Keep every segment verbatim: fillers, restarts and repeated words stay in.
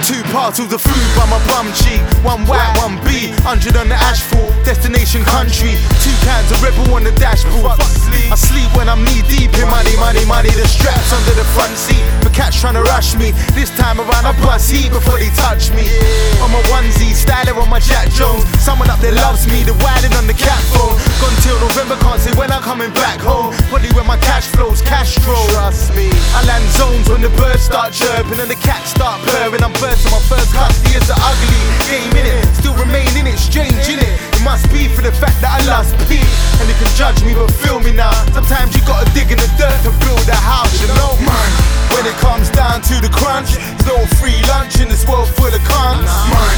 Two parcels of food by my bum cheek. One white, one B, hundred on the asphalt. Destination country. Two cans of Red Bull on the dashboard. I sleep when I'm knee deep in money, money, money. The straps under the front seat. The cats trying to rush me. This time around I bust heat before they touch me. On my onesie, styling on my Jack Jones. Someone up there loves me. The wilding on the cat phone. Gone till November, can't say when I'm coming back home. Probably when my cash flows, Castro. Trust me. I land zones when the birds start chirping and the cats start purring. I'm bursting my first custody. It's the ugly game in it. Still remain in it, strange in it. It must be for the fact that I lost P. And they can judge me but feel me now. Sometimes you gotta dig in the dirt to build a house, you know. Man, when it comes down to the crunch, there's no free lunch in this world full of cons. Man,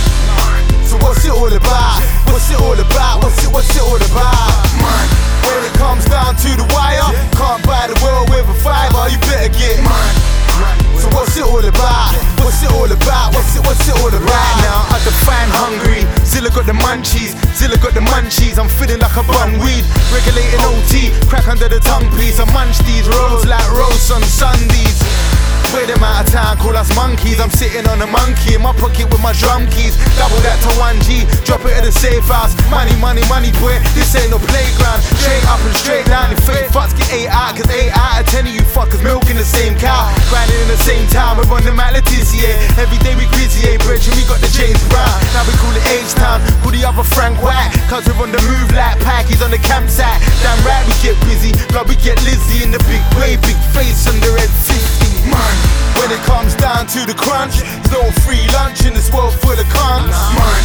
so what's it all about? What's it all about? What's it, what's it all about? Man, when it comes down to the wire, can't buy the world with a fiver, you better get mine. So what's it all about? What's it all about? What's it, what's it all about? Right now I define hungry. Zilla got the munchies, Zilla got the munchies. I'm feeling like a bun weed. Regulating O T, crack under the tongue piece. I munch these rolls like roast on Sundays. Wait them out of town, call us monkeys. I'm sitting on a monkey in my pocket with my drum keys. Double that to one G, drop it at the safe house. Money, money, money, boy, this ain't no playground. Straight up and straight down, if fake fucks get eight out. Cause eight out of ten of you fuckers milking the same cow. Grinding in the same town, we're on the Mount Letitia. Every day we busy, eh, bridge, and we got the James Brown. Now we call it H-Town, call the other Frank White. Cause we're on the move like Packies on the campsite. Damn right we get busy, blood we get Lizzie in the big way, big face on the red fifty. Man, when it comes down to the crunch, there's no free lunch in this world full of cons. Man,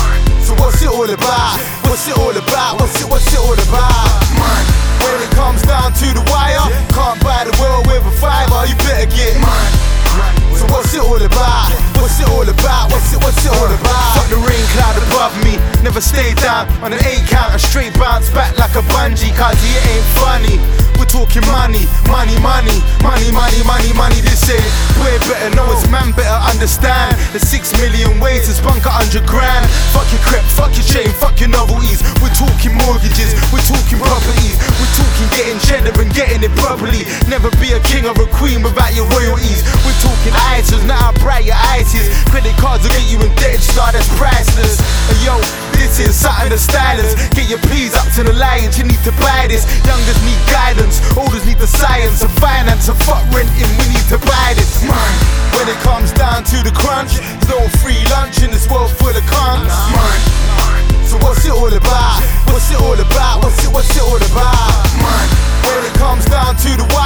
so what's it all about? What's it all about? What's it, what's it all about? Man, when it comes down to the wire, can't buy the world with a fiver, you better get mine. So what's it all about? What's it all about? What's it, what's it all about? Fuck the rain cloud above me, never stay down on an eight count, I straight bounce back like a bungee. Cause it ain't funny, we're talking money, money, money, money, money, money, money. This ain't way better know it's man better understand. The six million ways to spunk a hundred grand. Fuck your crep, fuck your chain, fuck your novelties. We're talking mortgages, we're talking properties. We're talking getting cheddar and getting it properly. Never be a king or a queen without your royalties. We're talking ISIS, not how bright your eyes is. Credit cards will get you in debt, star that's priceless. And yo, this is something to stylers. Get your P's up to the lions, you need to buy this. Youngers need guidance, olders need the science of finance. And fuck renting, we need to buy this. Man, when it comes down to the crunch, there's no free lunch in this world full of cons. Man, so what's it all about? What's it all about? What's it, what's it all about? Man, when it comes down to the